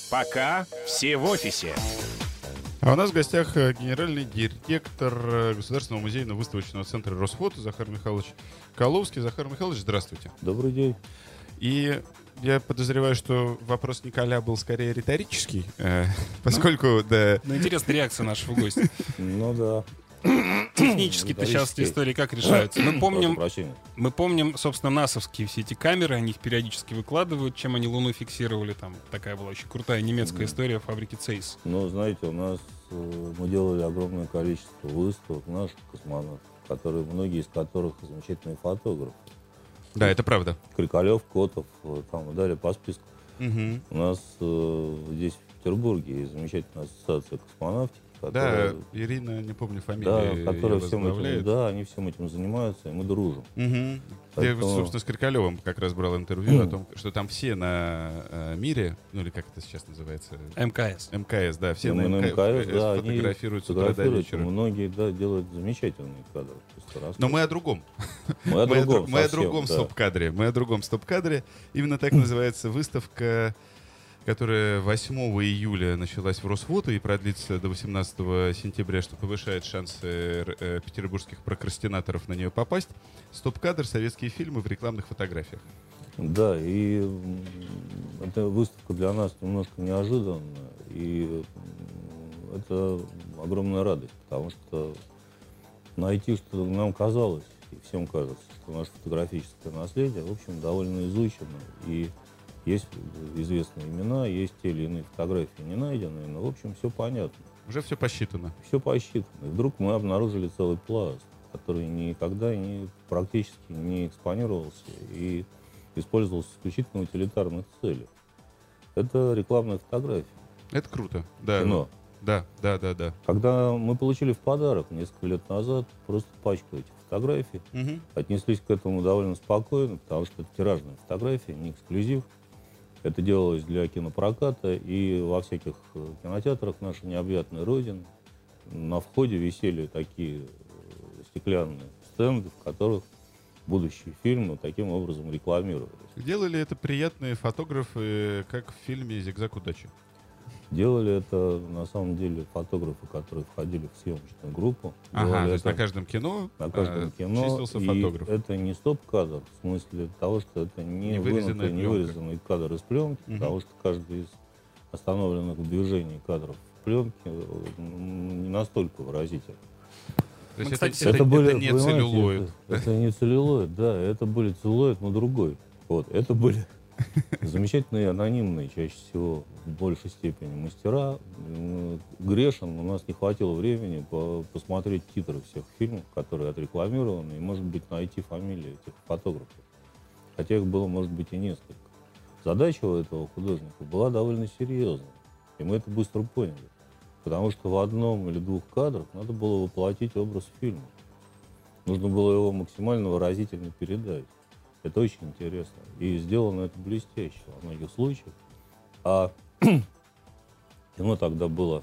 Пока все в офисе. А у нас в гостях генеральный директор Государственного музейно-выставочного центра Росфото Захар Михайлович Коловский. Захар Михайлович, здравствуйте. Добрый день. И я подозреваю, что вопрос Николя был скорее риторический, поскольку, да... Ну, интересная реакция нашего гостя. Ну да. Технически-то сейчас эти истории как решаются? Мы помним, собственно, НАСовские все эти камеры, они их периодически выкладывают, чем они Луну фиксировали. Там такая была очень крутая немецкая история фабрики Цейс. Ну, знаете, у нас мы делали огромное количество выставок наших космонавтов, многие из которых замечательные фотографы. Да, это правда. Крикалев, Котов, там далее по списку. Угу. У нас здесь, в Петербурге, есть замечательная ассоциация космонавтики. Да, Ирина, не помню фамилию, да, которая всем возглавляет. они всем этим занимаются, и мы дружим. Угу. Поэтому... Я, собственно, с Крикалевым как раз брал интервью о том, что там все на мире, ну или как это сейчас называется? МКС, да, все на МКС, да, фотографируются до вечера. Многие, да, делают замечательные кадры. Но мы о другом. Мы о другом стоп-кадре. Мы о другом стоп-кадре. Именно так называется выставка, которая 8 июля началась в Росфото и продлится до 18 сентября, что повышает шансы петербургских прокрастинаторов на нее попасть. Стоп-кадр, советские фильмы в рекламных фотографиях. Да, и эта выставка для нас немножко неожиданная, и это огромная радость, потому что найти, что нам казалось, и всем кажется, что наше фотографическое наследие, в общем, довольно изучено, и есть известные имена, есть те или иные фотографии не найденные, но, в общем, все понятно. Уже все посчитано. Все посчитано. И вдруг мы обнаружили целый пласт, который никогда практически не экспонировался и использовался исключительно в утилитарных целях. Это рекламная фотография. Это круто. Да. Кино. Да. Когда мы получили в подарок несколько лет назад просто пачку этих фотографий, отнеслись к этому довольно спокойно, потому что это тиражная фотография, не эксклюзив. Это делалось для кинопроката, и во всяких кинотеатрах нашей необъятной родины на входе висели такие стеклянные стенды, в которых будущие фильмы таким образом рекламировались. Делали это приятные фотографы, как в фильме «Зигзаг удачи». Делали это, на самом деле, фотографы, которые входили в съемочную группу. Ага, то есть на каждом кино числился фотограф. И это не стоп-кадр, в смысле того, что это не вырезанный кадр из пленки, потому что каждый из остановленных в движении кадров пленки не настолько выразителен. То есть это не целлюлоид. Это не целлюлоид, да, это были целлулоид, но другой. Вот, это были замечательные, анонимные, чаще всего, в большей степени мастера. Грешен, у нас не хватило времени посмотреть титры всех фильмов, которые отрекламированы, и, может быть, найти фамилии этих фотографов. Хотя их было, может быть, и несколько. Задача у этого художника была довольно серьезная, и мы это быстро поняли. Потому что в одном или двух кадрах надо было воплотить образ фильма. Нужно было его максимально выразительно передать. Это очень интересно. И сделано это блестяще во многих случаях. А кино тогда было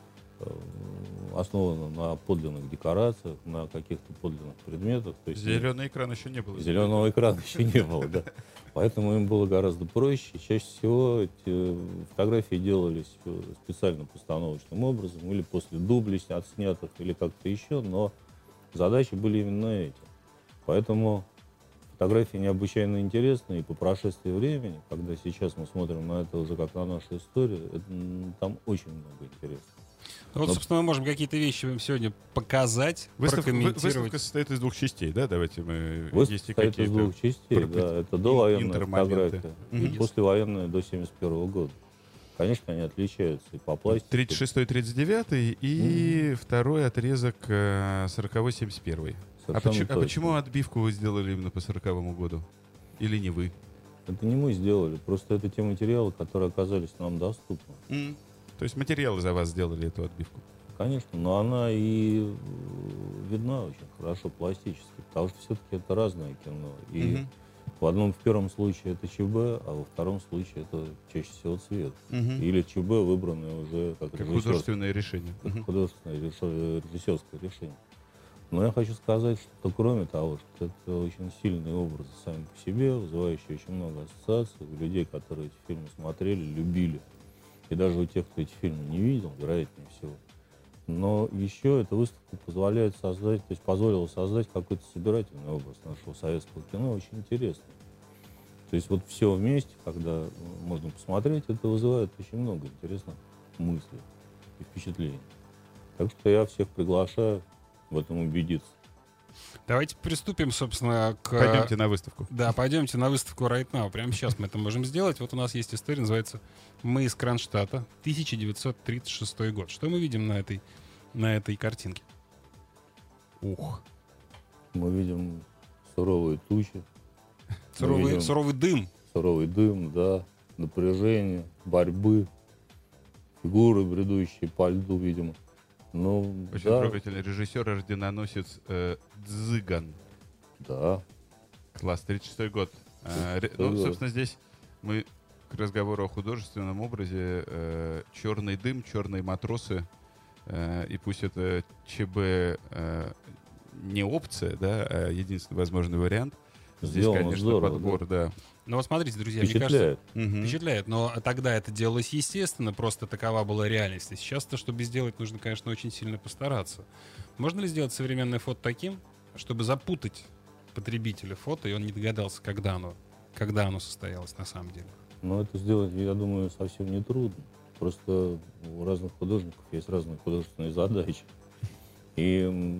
основано на подлинных декорациях, на каких-то подлинных предметах. То есть зеленый экран еще не было. Зеленого экрана еще не было, да. Поэтому им было гораздо проще. Чаще всего эти фотографии делались специально постановочным образом, или после дублей отснятых, или как-то еще, но задачи были именно эти. Поэтому фотографии необычайно интересны, и по прошествии времени, когда сейчас мы смотрим на это уже как на нашу историю, там очень много интересного. Вот, собственно, мы можем какие-то вещи вам сегодня показать, прокомментировать. Выставка состоит из двух частей, да? Давайте мы... Выставка состоит из двух частей, да. Это довоенная фотография и послевоенная до 1971 года. Конечно, они отличаются и по пластике. 36-й, 39-й и второй отрезок 40-й, 71-й. А почему отбивку вы сделали именно по 40-му году? Или не вы? Это не мы сделали, просто это те материалы, которые оказались нам доступны. То есть материалы за вас сделали эту отбивку? Конечно, но она и видна очень хорошо пластически, потому что все-таки это разное кино. И в первом случае это ЧБ, а во втором случае это чаще всего цвет. Или ЧБ, выбранное уже как художественное решение. Как художественное режиссерское решение. Но я хочу сказать, что кроме того, что это очень сильные образы сами по себе, вызывающие очень много ассоциаций у людей, которые эти фильмы смотрели, любили. и даже у тех, кто эти фильмы не видел, вероятнее всего. Но еще эта выставка позволяет создать, то есть позволила создать какой-то собирательный образ нашего советского кино, очень интересный. То есть вот все вместе, когда можно посмотреть, это вызывает очень много интересных мыслей и впечатлений. Так что я всех приглашаю в этом убедиться. Давайте приступим, собственно, к... Пойдемте на выставку. Да, пойдемте на выставку Right Now. Прямо сейчас мы это можем сделать. Вот у нас есть история, называется «Мы из Кронштадта», 1936 год. Что мы видим на этой картинке? Ух. Мы видим суровые тучи. Суровый дым. Суровый дым, да, напряжение, борьбы, фигуры, бредущие по льду, видимо. Ну, очень да. трогательный режиссер, орденоносец Дзыган. Да. Класс, 36-й год. Ну, собственно, здесь мы к разговору о художественном образе. Черный дым, черные матросы. И пусть это ЧБ не опция, да, а единственный возможный вариант. Здесь, сделано конечно, здорово, подбор, да. Ну вот смотрите, друзья, Впечатляет. мне кажется, впечатляет. Но тогда это делалось естественно, просто такова была реальность. И сейчас-то, чтобы сделать, нужно, конечно, очень сильно постараться. Можно ли сделать современное фото таким, чтобы запутать потребителя фото, и он не догадался, когда оно состоялось на самом деле? Но это сделать, я думаю, совсем не трудно. Просто у разных художников есть разные художественные задачи. И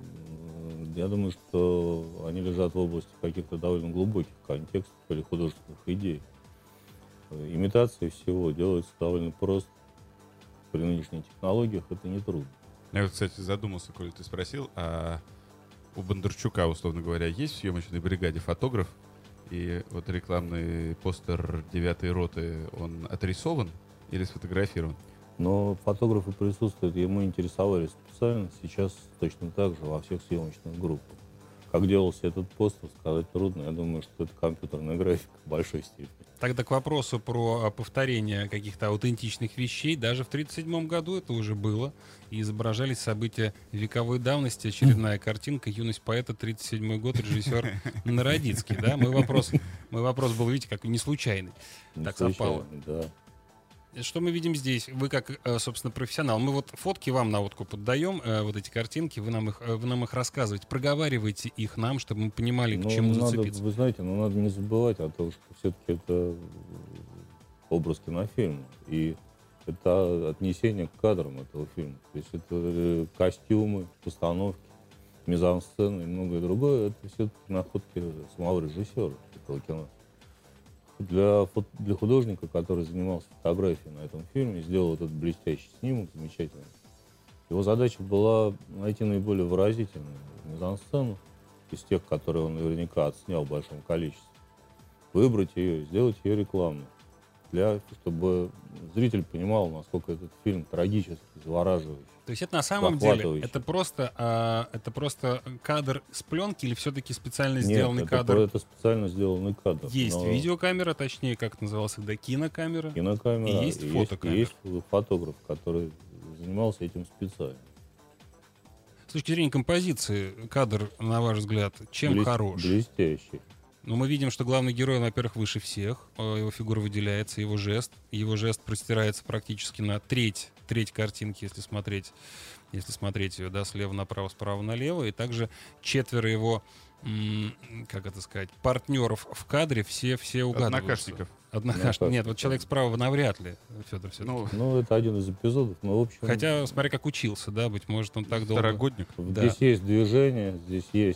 я думаю, что они лежат в области каких-то довольно глубоких контекстов или художественных идей. Имитация всего делается довольно просто. При нынешних технологиях это не трудно. Я вот, кстати, задумался, коли ты спросил, а у Бондарчука, условно говоря, есть в съемочной бригаде фотограф? И вот рекламный постер 9-й роты, он отрисован или сфотографирован? Но фотографы присутствуют, и мы интересовались специально. Сейчас точно так же во всех съемочных группах. Как делался этот постер, сказать трудно. Я думаю, что это компьютерная графика в большой степени. Тогда к вопросу про повторение каких-то аутентичных вещей. Даже в 1937 году это уже было. И изображались события вековой давности. Очередная картинка «Юность поэта», 1937 год, режиссер Народицкий. Да? Мой вопрос был, видите, как не случайный. Так совпало. Да. Что мы видим здесь? Вы как, собственно, профессионал. Мы вот фотки вам на откуп отдаем, вот эти картинки, вы нам их рассказываете, проговаривайте их нам, чтобы мы понимали, к чему зацепиться. Вы знаете, надо не забывать о том, что все-таки это образ кинофильма. И это отнесение к кадрам этого фильма. То есть это костюмы, постановки, мизансцены и многое другое. Это все-таки находки самого режиссера этого кино. Для художника, который занимался фотографией на этом фильме, сделал этот блестящий снимок, замечательный. Его задача была найти наиболее выразительную мизансцену из тех, которые он наверняка отснял в большом количестве, выбрать ее и сделать ее рекламной, чтобы зритель понимал, насколько этот фильм трагически, завораживающий. То есть это на самом деле это просто кадр с пленки или все-таки специально сделанный кадр? Нет, это специально сделанный кадр. Есть видеокамера, точнее, как это называлось тогда, кинокамера. Кинокамера. И есть фотокамера. Есть фотограф, который занимался этим специально. С точки зрения композиции, кадр, на ваш взгляд, чем хорош? Блестящий. Но мы видим, что главный герой, во-первых, выше всех, его фигура выделяется, его жест простирается практически на треть картинки, если смотреть ее, да, слева направо, справа налево, и также четверо его, как это сказать, партнеров в кадре все угадываются. Однокашников. Нет, вот человек справа навряд ли, Федор, все-таки. Ну, это один из эпизодов, но в общем... Хотя, смотри, как учился, да, быть может, он так долго... Второгодник. Здесь есть движение, здесь есть...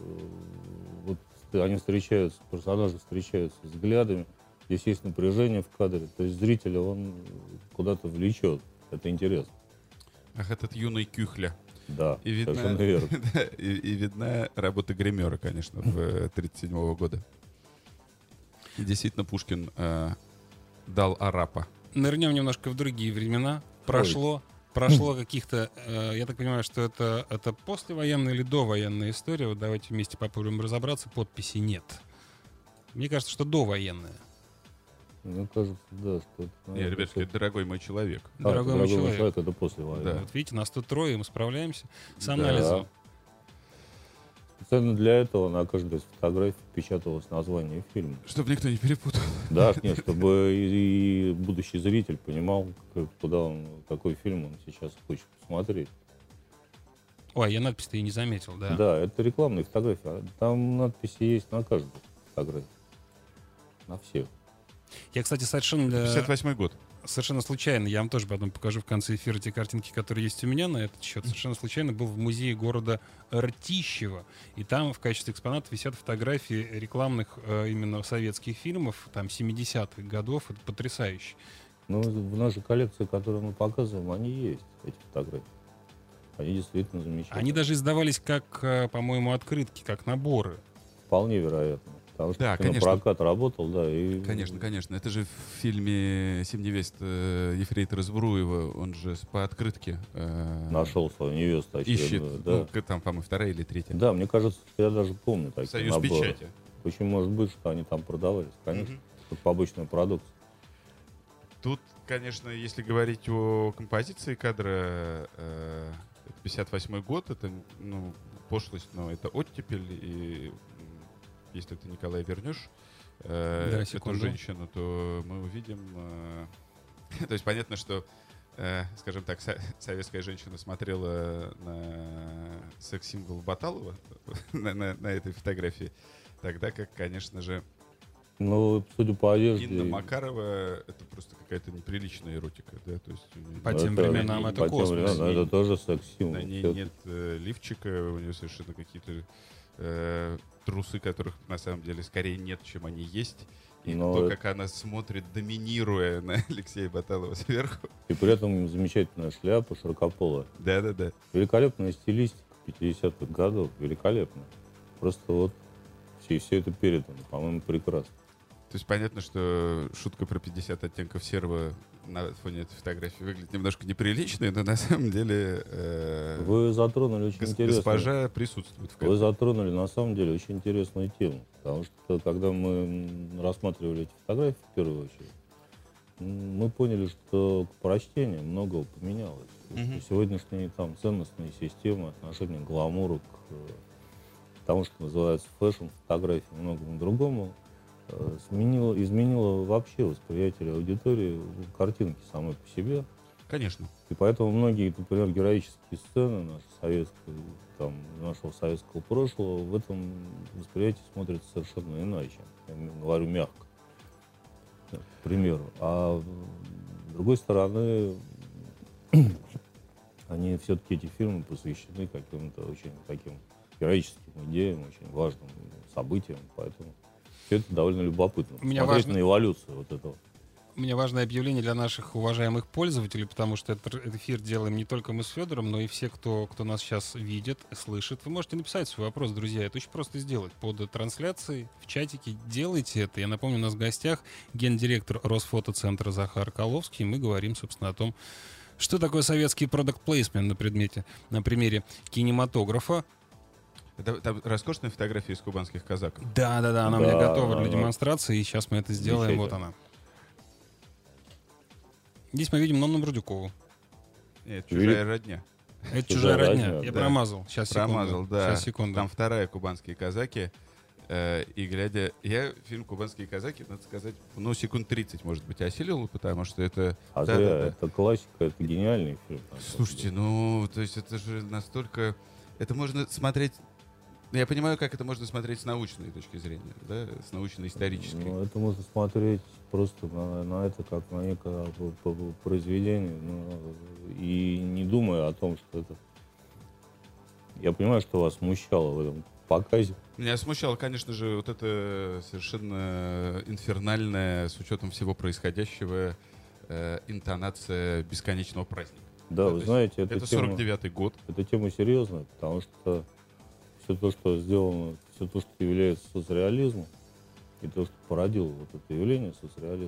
Вот они встречаются, персонажи встречаются взглядами, здесь есть напряжение в кадре, то есть зрителя он куда-то влечет, это интересно. Ах, этот юный Кюхля. Да, и видно, совершенно верно. И видна работа гримера, конечно, в 1937 года. И действительно Пушкин дал арапа. Нырнем немножко в другие времена. Прошло каких-то... я так понимаю, что это послевоенная или довоенная история. Вот давайте вместе попробуем разобраться. Подписи нет. Мне кажется, что довоенная. Мне кажется, да, что это... Нет, ребятки, это «Дорогой мой человек». «Дорогой мой человек» — это послевоенная. Да. Вот видите, нас тут трое, и мы справляемся с анализом. Специально для этого на каждой из фотографий печаталось название фильма. Чтобы никто не перепутал. Да, нет, чтобы и будущий зритель понимал, какой фильм он сейчас хочет посмотреть. Ой, я надпись-то и не заметил, да. Да, это рекламные фотографии. Там надписи есть на каждой фотографии. На всех. Я, кстати, совершенно... 58-й год. Совершенно случайно, я вам тоже потом покажу в конце эфира те картинки, которые есть у меня на этот счет. Совершенно случайно был в музее города Ртищево. И там в качестве экспонатов висят фотографии рекламных именно советских фильмов, там, 70-х годов. Это потрясающе. Ну, в нашей коллекции, которую мы показываем, они есть, эти фотографии. Они действительно замечательные. Они даже издавались как, по-моему, открытки, как наборы. Вполне вероятно. Потому что Да, конечно. прокат работал, да. И... Конечно, конечно. Это же в фильме «Семь невест» ефрейтора Збруева, он же по открытке нашел свою невесту очередную. ищет. Да. Ну, там, по-моему, вторая или третья. Да, мне кажется, я даже помню такие Союз наборы. печати. Очень может быть, что они там продавались, конечно, как побочная продукция. Тут, конечно, если говорить о композиции кадра, это 58-й год, это, ну, пошлость, но это оттепель, и если ты, Николай, вернешь эту женщину, то мы увидим... То есть понятно, что, скажем так, советская женщина смотрела на секс-символ Баталова на этой фотографии, тогда как, конечно же, Ну, судя по одежде... Инна Макарова — это просто какая-то неприличная эротика, да, то есть... По тем временам это космос. Это тоже секс-символ. На ней нет лифчика, у нее совершенно какие-то трусы, которых на самом деле скорее нет, чем они есть. И то, как она смотрит, доминируя на Алексея Баталова сверху. И при этом замечательная шляпа, широкополая. Да-да-да. Великолепная стилистика 50-х годов. Великолепно. Просто вот все это передано, по-моему, прекрасно. То есть понятно, что шутка про 50 оттенков серого на фоне этой фотографии выглядит немножко неприличной, но на самом деле вы затронули очень интересную... Госпожа присутствует в кадре. Вы затронули на самом деле очень интересную тему. Потому что когда мы рассматривали эти фотографии в первую очередь, мы поняли, что к прочтению многого поменялось. Сегодняшние там ценностные системы, отношения к гламуру, к тому, что называется фэшн, фотографии, многому другому, изменило вообще восприятие аудитории картинки самой по себе. Конечно. И поэтому многие, например, героические сцены нашего советского прошлого в этом восприятии смотрятся совершенно иначе. Я говорю мягко, к примеру. А с другой стороны, они все-таки, эти фильмы, посвящены каким-то очень таким героическим идеям, очень важным событиям, поэтому все это довольно любопытно. Смотреть на эволюцию вот этого. У меня важное объявление для наших уважаемых пользователей, потому что этот эфир делаем не только мы с Федором, но и все, кто нас сейчас видит, слышит. Вы можете написать свой вопрос, друзья. Это очень просто сделать. Под трансляцией в чатике делайте это. Я напомню, у нас в гостях гендиректор Росфотоцентра Захар Коловский. Мы говорим, собственно, о том, что такое советский продакт-плейсмент на примере кинематографа. Это роскошная фотография из кубанских казаков. Да, она у меня готова для демонстрации, и сейчас мы это сделаем. Вот она. Здесь мы видим Нонну Брудюкову. Нет, «Чужая родня». Это «Чужая родня». Я промазал. Сейчас, промазал, да. Сейчас, секунду. Там вторая «Кубанские казаки». И глядя... Я фильм «Кубанские казаки», надо сказать, секунд 30, может быть, осилил, потому что это... Это классика, это гениальный фильм. Слушайте, то есть это же настолько... Это можно смотреть... Я понимаю, как это можно смотреть с научной точки зрения, да, с научно-исторической. Это можно смотреть просто на это как на некое произведение, и не думая о том, что это... Я понимаю, что вас смущало в этом показе. Меня смущало, конечно же, вот это совершенно инфернальная, с учетом всего происходящего, интонация бесконечного праздника. Да, вы знаете, это 49-й год. Эта тема серьезная, потому что все то, что сделано, все то, что является соцреализмом, и то, что породило вот это явление соцреализма,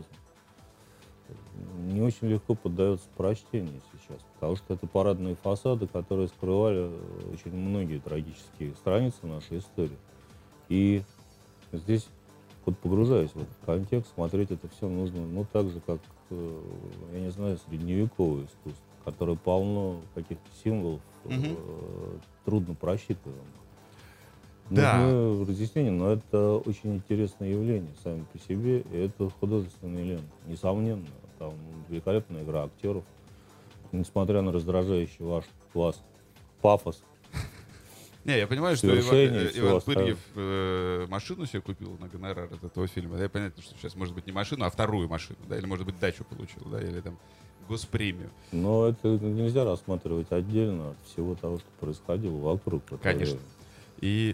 не очень легко поддается прочтению сейчас, потому что это парадные фасады, которые скрывали очень многие трагические страницы нашей истории. И здесь, вот погружаясь в этот контекст, смотреть это все нужно, так же, как, я не знаю, средневековое искусство, которое полно каких-то символов, трудно просчитываемых. Да. Нужны разъяснения, но это очень интересное явление сами по себе, и это художественный элемент, несомненно. Там великолепная игра актеров, несмотря на раздражающий ваш класс, пафос. Не, я понимаю, что Иван Пырьев машину себе купил на гонорар от этого фильма. Я понятно, что сейчас, может быть, не машину, а вторую машину, да, или, может быть, дачу получил, да, или там госпремию. Но это нельзя рассматривать отдельно от всего того, что происходило вокруг. Конечно. И,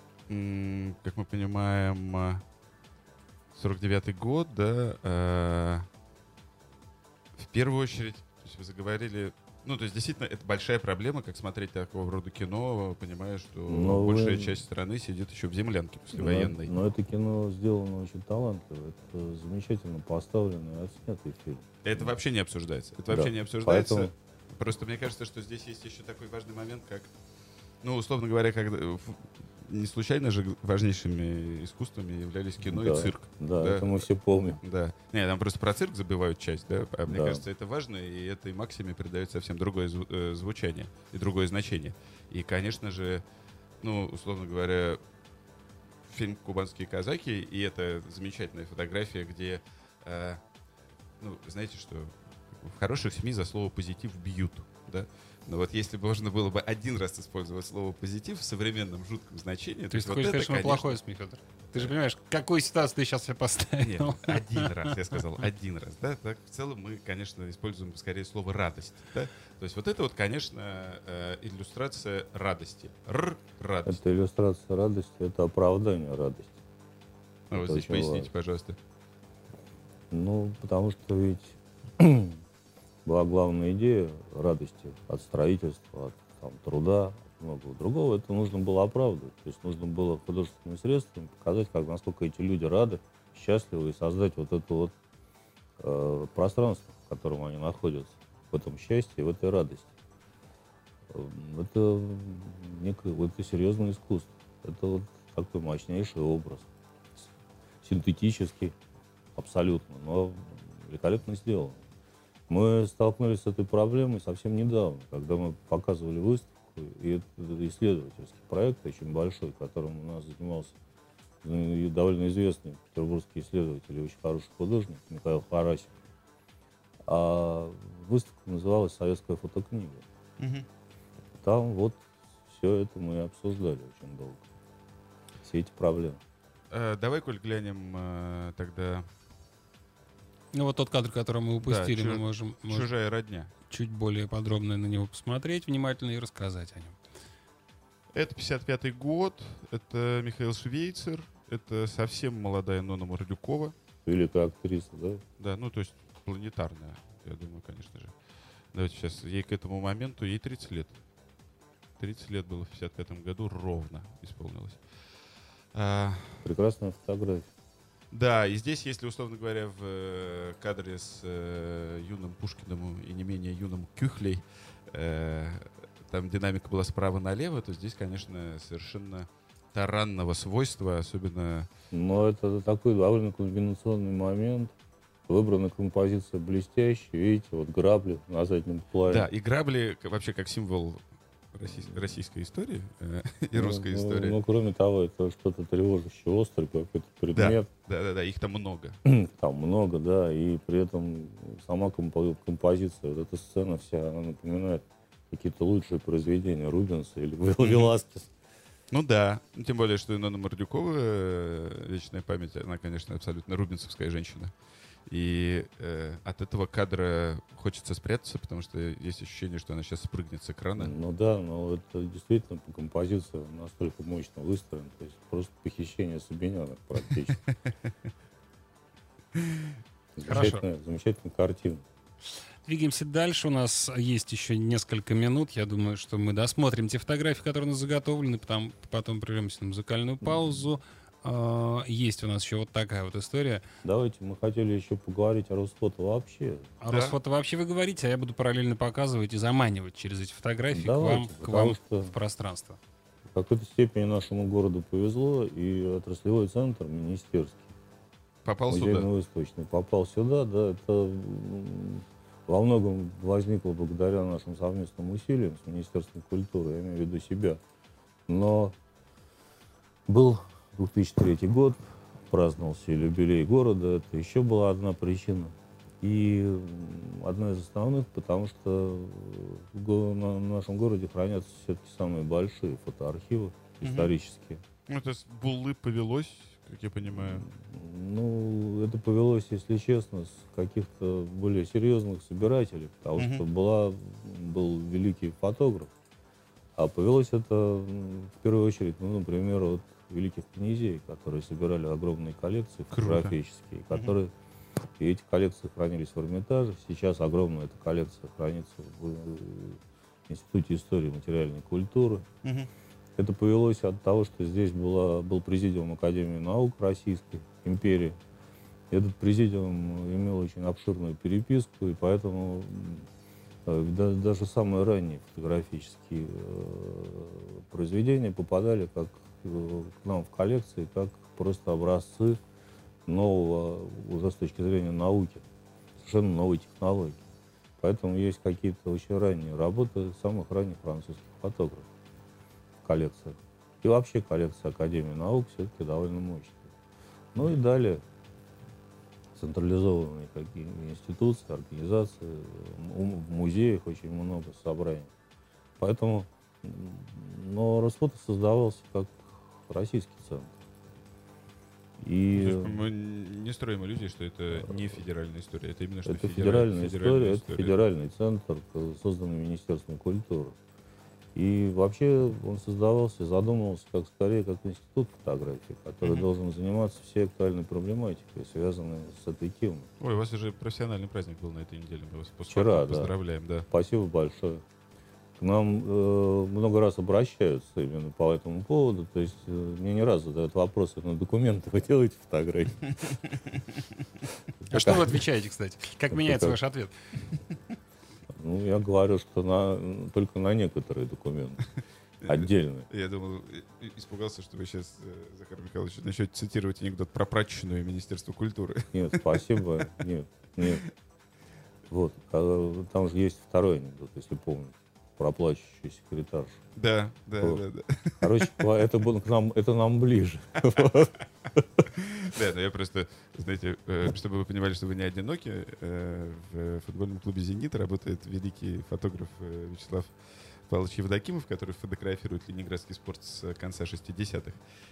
как мы понимаем, 49-й год, да, в первую очередь, то есть вы заговорили, ну, то есть действительно это большая проблема, как смотреть такого рода кино, понимая, что большая часть страны сидит еще в землянке послевоенной. Но это кино сделано очень талантливо, это замечательно поставленный и отснятый фильм. Это вообще не обсуждается. Это вообще не обсуждается. Поэтому... Просто мне кажется, что здесь есть еще такой важный момент, как, ну, условно говоря, когда не случайно же важнейшими искусствами являлись кино и цирк. Да, это мы все помним. Да. Не, там просто про цирк забывают часть, да. А мне кажется, это важно, и этой максиме придает совсем другое звучание и другое значение. И, конечно же, ну, условно говоря, фильм «Кубанские казаки», и это замечательная фотография, где, ну, знаете, что в хороших СМИ за слово «позитив» бьют, да. Но вот если бы можно было бы один раз использовать слово «позитив» в современном жутком значении... То есть ты хочешь сказать, что мы плохой СМИ, Федор? Ты же понимаешь, какую ситуацию ты сейчас себе поставил? Нет, один раз, я сказал, один раз. Да? Так, в целом мы, конечно, используем скорее слово «радость». Да? То есть вот это вот, конечно, иллюстрация радости. Радость. Это иллюстрация радости, это оправдание радости. А вот здесь поясните, пожалуйста. Ну, потому что ведь... была главная идея радости от строительства, от там, труда, от многого другого. Это нужно было оправдывать. То есть нужно было художественными средствами показать, как, насколько эти люди рады, счастливы, и создать вот это вот пространство, в котором они находятся, в этом счастье и в этой радости. Это это серьезное искусство. Это вот такой мощнейший образ. Синтетический, абсолютно, но великолепно сделан. Мы столкнулись с этой проблемой совсем недавно, когда мы показывали выставку, и это исследовательский проект очень большой, которым у нас занимался довольно известный петербургский исследователь и очень хороший художник Михаил Харасев. А выставка называлась «Советская фотокнига». Угу. Там вот все это мы обсуждали очень долго. Все эти проблемы. Давай, Коль, глянем тогда... Ну вот тот кадр, который мы упустили, мы можем «Чужая родня». Чуть более подробно на него посмотреть внимательно и рассказать о нем. Это 55-й год, это Михаил Швейцер, это совсем молодая Нонна Мордюкова. Великая актриса, да? Да, ну то есть планетарная, я думаю, конечно же. Давайте сейчас, ей к этому моменту, ей 30 лет. 30 лет было в 55-м году, ровно исполнилось. Прекрасная фотография. Да, и здесь, если, условно говоря, в кадре с юным Пушкиным и не менее юным Кюхлей там динамика была справа налево, то здесь, конечно, совершенно таранного свойства, особенно... Но это такой довольно комбинационный момент. Выбрана композиция блестящая, видите, вот грабли на заднем плане. Да, и грабли вообще как символ российской истории и русской истории. Ну, кроме того, это что-то тревожащее, острый какой-то предмет. Да, их там много. Там много, да, и при этом сама композиция, вот эта сцена вся, она напоминает какие-то лучшие произведения Рубенса или Веласкеса. Ну да, тем более, что Нонна Мордюкова, вечная память, она, конечно, абсолютно рубенсовская женщина. И от этого кадра хочется спрятаться, потому что есть ощущение, что она сейчас спрыгнет с экрана. Ну да, но это действительно композиция настолько мощно выстроена, то есть просто похищение Собинянок практически. Замечательная картина. Двигаемся дальше. У нас есть еще несколько минут. Я думаю, что мы досмотрим те фотографии, которые у нас заготовлены, потом прервемся на музыкальную паузу. Есть у нас еще вот такая вот история. Давайте, мы хотели еще поговорить о Росфото вообще. О Росфото вообще вы говорите, а я буду параллельно показывать и заманивать через эти фотографии к вам в пространство. В какой-то степени нашему городу повезло, и отраслевой центр министерский, музейно-выставочный, попал сюда. Да, это во многом возникло благодаря нашим совместным усилиям с Министерством культуры, я имею в виду себя. Но Был 2003 год, праздновался юбилей города, это еще была одна причина. И одна из основных, потому что в нашем городе хранятся все-таки самые большие фотоархивы исторические. Это с Буллы повелось, как я понимаю? Ну, это повелось, если честно, с каких-то более серьезных собирателей, потому что был великий фотограф. А повелось это в первую очередь, например, от великих князей, которые собирали огромные коллекции фотографические, которые и эти коллекции хранились в Эрмитаже. Сейчас огромная эта коллекция хранится в Институте истории и материальной культуры. Это повелось от того, что здесь был президиум Академии наук Российской империи. Этот президиум имел очень обширную переписку, и поэтому даже самые ранние фотографические произведения попадали к нам в коллекции как просто образцы нового, уже с точки зрения науки, совершенно новой технологии. Поэтому есть какие-то очень ранние работы самых ранних французских фотографов в коллекциях. И вообще коллекция Академии наук все-таки довольно мощная. Ну и далее централизованные какие институции, организации, в музеях очень много собраний. Поэтому, но Росфото создавался как российский центр. И мы не строим иллюзии, что это не федеральная история. Это именно что это федеральная история, это федеральный центр, созданный Министерством культуры. И вообще он создавался, задумывался скорее как институт фотографии, который должен заниматься всей актуальной проблематикой, связанной с этой темой. Ой, у вас уже профессиональный праздник был на этой неделе. Мы вас вчера, поздравляем, да. Спасибо большое. К нам много раз обращаются именно по этому поводу. То есть мне не раз задают вопросы на документы. Вы делаете фотографии? А что вы отвечаете, кстати? Как меняется ваш ответ? Ну, я говорю, что только на некоторые документы. Отдельно. Я думал, испугался, что вы сейчас, Захар Михайлович, начнете цитировать анекдот про прачечную Министерства культуры. Нет, спасибо. Нет. Вот. Там же есть второй анекдот, если помните. Про плачущую секретаршу. Да. Короче, это нам ближе. Да, но я просто, знаете, чтобы вы понимали, что вы не одиноки, в футбольном клубе «Зенит» работает великий фотограф Вячеслав Павлович Евдокимов, который фотографирует ленинградский спорт с конца 60-х.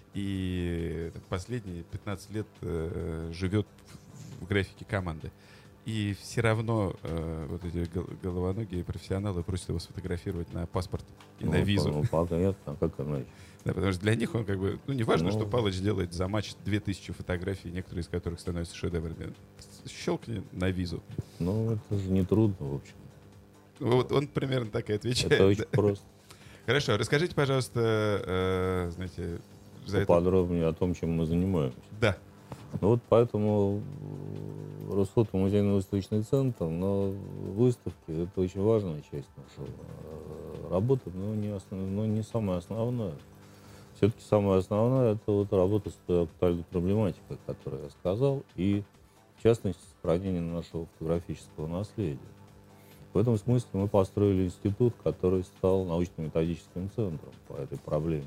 И последние 15 лет живет в графике команды. И все равно вот эти головоногие профессионалы просят его сфотографировать на паспорт и на визу. Ну, понятно, как иначе. Да, потому что для них он как бы... Ну, не важно, что Палыч делает за матч 2000 фотографий, некоторые из которых становятся шедеврами. Щелкни на визу. Ну, это же не трудно, в общем. Вот он примерно так и отвечает. Это очень просто. Хорошо, расскажите, пожалуйста, знаете... Поподробнее о том, чем мы занимаемся. Да. Ну вот поэтому Росфото музейно-выставочный центр, но выставки — это очень важная часть нашей работы, но не самая основная. Все-таки самая основная — это вот работа с той актуальной проблематикой, о которой я сказал, и в частности сохранение нашего фотографического наследия. В этом смысле мы построили институт, который стал научно-методическим центром по этой проблеме.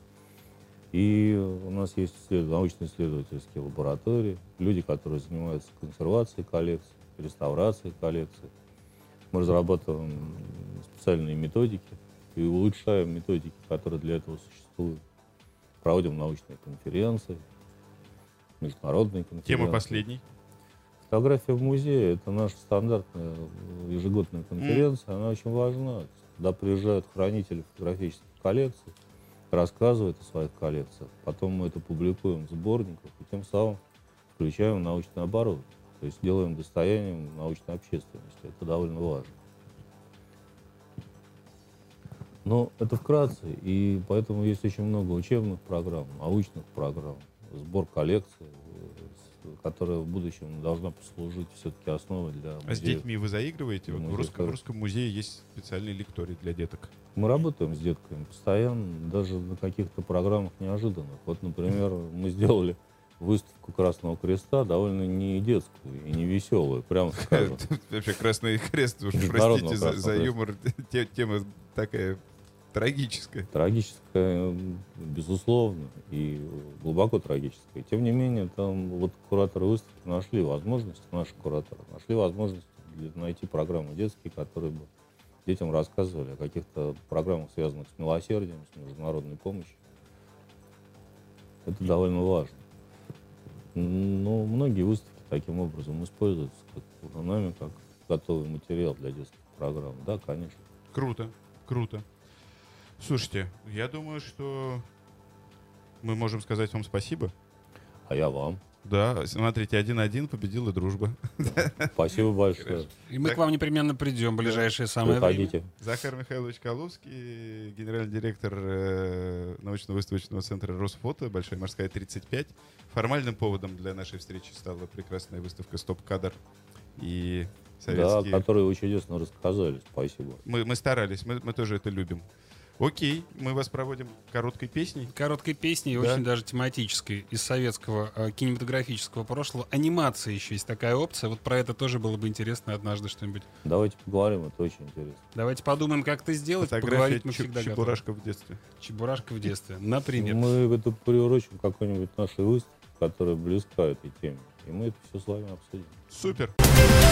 И у нас есть научно-исследовательские лаборатории, люди, которые занимаются консервацией коллекций, реставрацией коллекций. Мы разрабатываем специальные методики и улучшаем методики, которые для этого существуют. Проводим научные конференции, международные конференции. Тема последней. Фотография в музее — это наша стандартная ежегодная конференция. Она очень важна. Туда приезжают хранители фотографических коллекций, рассказывают о своих коллекциях. Потом мы это публикуем в сборниках и тем самым включаем в научный оборот. То есть делаем достоянием научной общественности. Это довольно важно. Но это вкратце, и поэтому есть очень много учебных программ, научных программ, сбор коллекций, которая в будущем должна послужить все-таки основой для музея. А с детьми вы заигрываете? Вот в Русском музее есть специальные лектории для деток. Мы работаем с детками постоянно, даже на каких-то программах неожиданных. Вот, например, мы сделали выставку Красного Креста, довольно не детскую и не веселую, прямо скажем. Вообще Красный Крест, уж простите за юмор, тема такая Трагическое. Трагическое, безусловно, и глубоко трагическое. Тем не менее, там вот кураторы выставки нашли возможности, наши кураторы нашли возможности найти программы детские, которые бы детям рассказывали о каких-то программах, связанных с милосердием, с международной помощью. Это довольно важно. Но многие выставки таким образом используются нами как готовый материал для детских программ. Да, конечно. Круто, круто. Слушайте, я думаю, что мы можем сказать вам спасибо. А я вам. Да, смотрите, 1-1 победила дружба. Спасибо большое. И мы к вам непременно придем в ближайшее самое время. Приходите. Захар Михайлович Каловский, генеральный директор научно-выставочного центра Росфото, Большая морская, 35. Формальным поводом для нашей встречи стала прекрасная выставка «Стоп-кадр» и советские... Да, которые вы чудесно рассказали. Спасибо. Мы старались, мы тоже это любим. Окей, мы вас проводим короткой песней. Короткой песней, Да. очень даже тематической, из советского кинематографического прошлого. Анимация еще есть такая опция. Вот про это тоже было бы интересно однажды что-нибудь. Давайте поговорим, это очень интересно. Давайте подумаем, как это сделать. Фотография Поговорить мы всегда готовы. Чебурашка в детстве. Чебурашка в детстве, например. Мы это приурочим к какой-нибудь нашей выставке, которая близка этой теме. И мы это все с вами обсудим. Супер!